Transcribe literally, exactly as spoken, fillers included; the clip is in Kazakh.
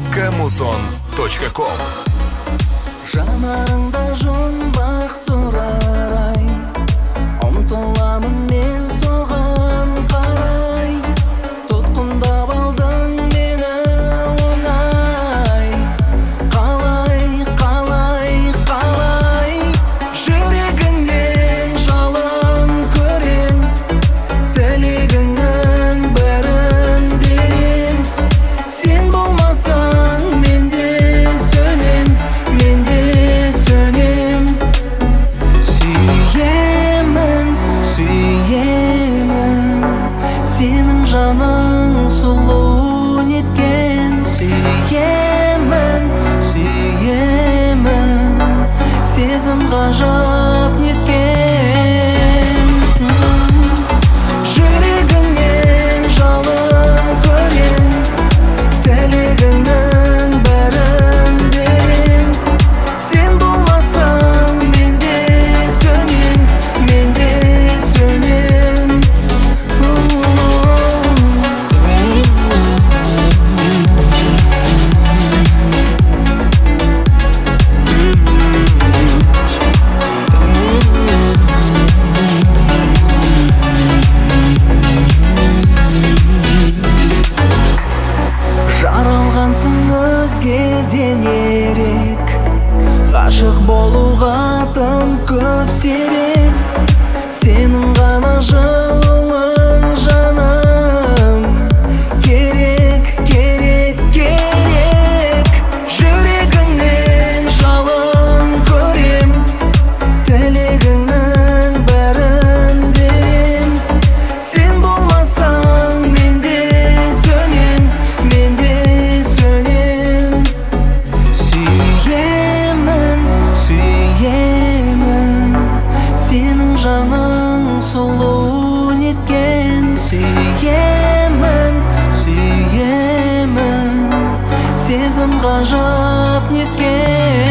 камузон точка ком. Жанарыңда жұмбақ тұрар ай, ұмтыламын мен соған қарай. Тұтқындап алдың мені оңай, қалай, қалай, қалай. Жүрегіңнен жалын көрем, тілегіңнің бәрін берем. Сен болмасаң мен де сөнем, мен де сөнем. Сүйемін, сүйемін, сенің жаның сұлу неткен. Сүйемін, сүйемін, сезім ғажап неткен. Жүрегіңнен жалын көрем, тілегіңнің бәрін берем. Сен болмасаң мен де сөнем, мен де сөнем. Жаралғансың өзгеден ерек, ғашық болуға тым көп себеп. Сенің ғана жылуың жаным, керек, керек, керек. Жүрегіңнен жалын көрем, тілегіңнің бәрін берем. Сен болмасаң мен де сөнем, мен де сөнем. Сүйемін, сүйемін, сенің жаның сұлу неткен. Сүйемін, сүйемін, сезім ғажап неткен.